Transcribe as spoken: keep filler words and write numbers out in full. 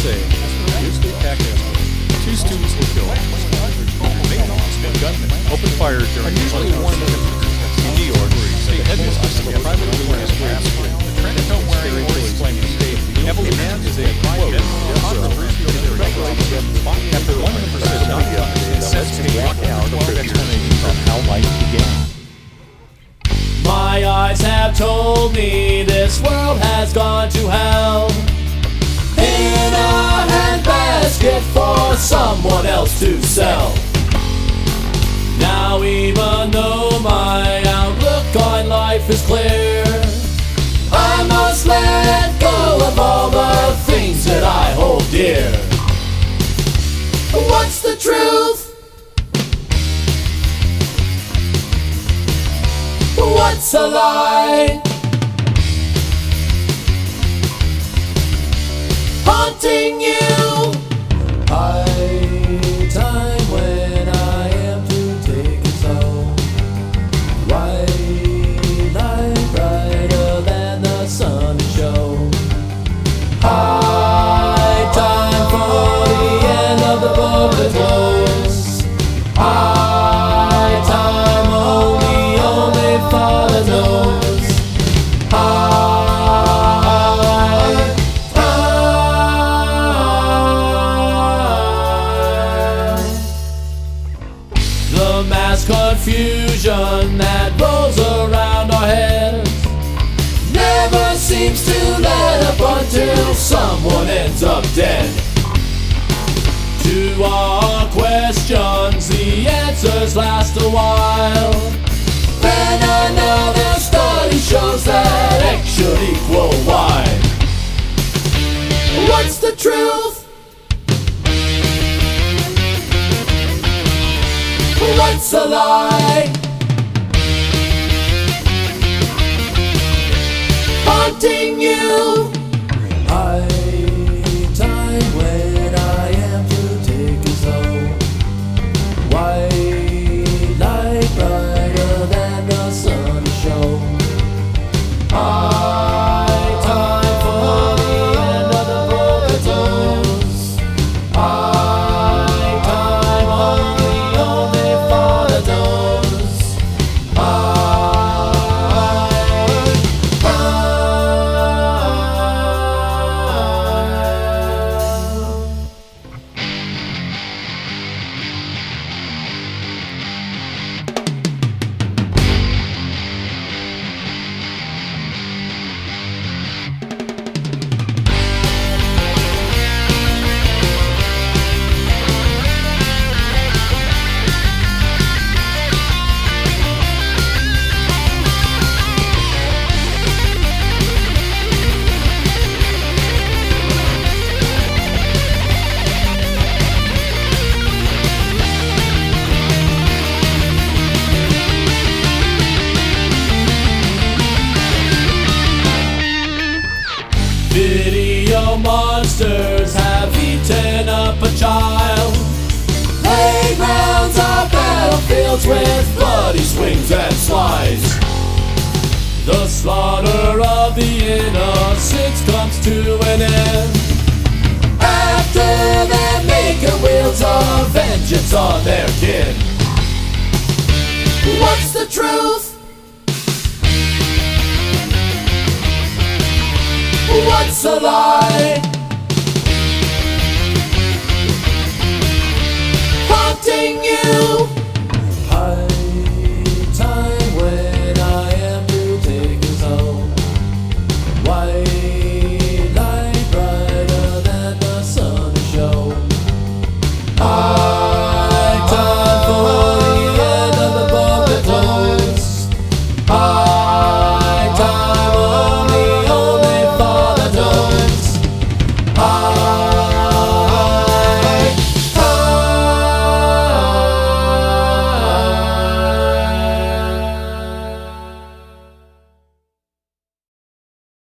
A reduced to attack escort. Two students were killed. A gunman opened fire during usually warm in New York. The headmistress of a private religious school, the trench coat wearing police claimed to state evolution is a quote controversial regulation. After one of the persistent says to walk out twelve explanations on how life began. My eyes have told me this world has gone to hell. In a handbasket for someone else to sell. Now even though my outlook on life is clear, I must let go of all the things that I hold dear. What's the truth? What's a lie? Haunting you. High time when I am to take it slow. White light brighter than the sun to show. High time for the end of the book that close. High time only, only Father knows. High the mass confusion that rolls around our heads never seems to let up until someone ends up dead. To our questions, the answers last a while. Then another study shows that X should equal Y. What's the truth? What's a lie? Haunting you. High time when I am to take it slow. White light brighter than the sun to show. High time for the end of the book that close. High time only, only Father knows. High, high. Video monsters have eaten up a child. Playgrounds are battlefields with bloody swings and slides. The slaughter of the innocents comes to an end after their maker wields a vengeance on their kin. What's the truth? What's a lie?